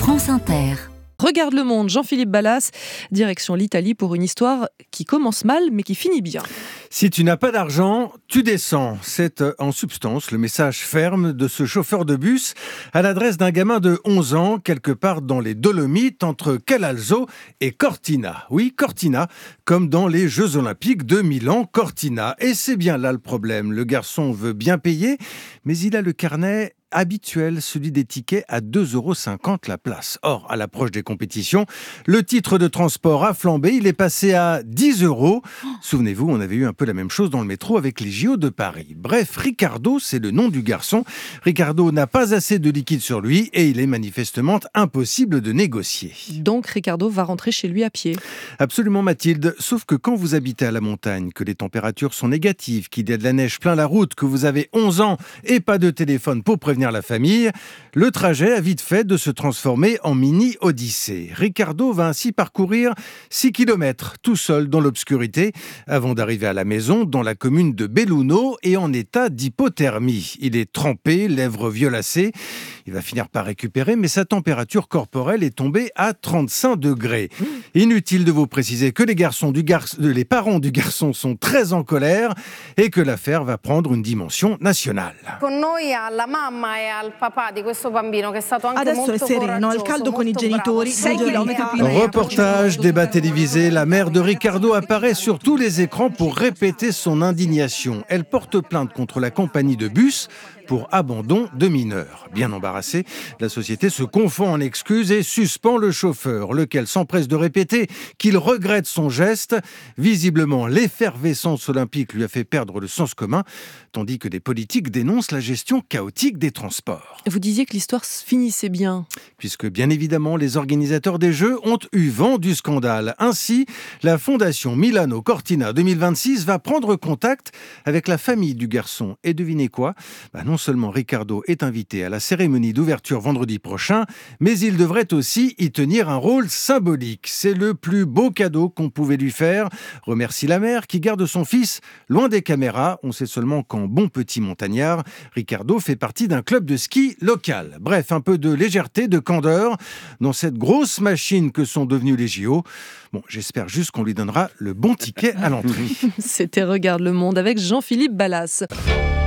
France Inter. Regarde le monde, Jean-Philippe Ballas, direction l'Italie pour une histoire qui commence mal mais qui finit bien. Si tu n'as pas d'argent, tu descends. C'est en substance le message ferme de ce chauffeur de bus à l'adresse d'un gamin de 11 ans, quelque part dans les Dolomites, entre Calalzo et Cortina. Oui, Cortina, comme dans les Jeux Olympiques de Milan, Cortina. Et c'est bien là le problème. Le garçon veut bien payer, mais il a le carnet habituel, celui des tickets à 2,50 € la place. Or, à l'approche des compétitions, le titre de transport a flambé, il est passé à 10 €. Souvenez-vous, on avait eu un peu la même chose dans le métro avec les JO de Paris. Bref, Ricardo, c'est le nom du garçon. Ricardo n'a pas assez de liquide sur lui et il est manifestement impossible de négocier. Donc Ricardo va rentrer chez lui à pied. Absolument Mathilde, sauf que quand vous habitez à la montagne, que les températures sont négatives, qu'il y a de la neige plein la route, que vous avez 11 ans et pas de téléphone pour prévenir la famille, le trajet a vite fait de se transformer en mini-odyssée. Ricardo va ainsi parcourir 6 km tout seul dans l'obscurité avant d'arriver à la maison dans la commune de Belluno et en état d'hypothermie. Il est trempé, lèvres violacées. Il va finir par récupérer, mais sa température corporelle est tombée à 35 degrés. Inutile de vous préciser que les parents du garçon sont très en colère et que l'affaire va prendre une dimension nationale. Adesso è sereno, al caldo con i genitori. 6 km. Reportage, débat télévisé, la mère de Ricardo apparaît sur tous les écrans pour répéter son indignation. Elle porte plainte contre la compagnie de bus pour abandon de mineurs. Bien embarrassée, la société se confond en excuses et suspend le chauffeur, lequel s'empresse de répéter qu'il regrette son geste. Visiblement, l'effervescence olympique lui a fait perdre le sens commun, tandis que des politiques dénoncent la gestion chaotique des transports. Vous disiez que l'histoire se finissait bien. Puisque bien évidemment, les organisateurs des Jeux ont eu vent du scandale. Ainsi, la fondation Milano Cortina 2026 va prendre contact avec la famille du garçon. Et devinez quoi ? Non seulement Ricardo est invité à la cérémonie d'ouverture vendredi prochain, mais il devrait aussi y tenir un rôle symbolique. C'est le plus beau cadeau qu'on pouvait lui faire. Remercie la mère qui garde son fils loin des caméras. On sait seulement qu'en bon petit montagnard, Ricardo fait partie d'un club de ski local. Bref, un peu de légèreté, de candeur dans cette grosse machine que sont devenus les JO. Bon, j'espère juste qu'on lui donnera le bon ticket à l'entrée. C'était Regarde le monde avec Jean-Philippe Ballas.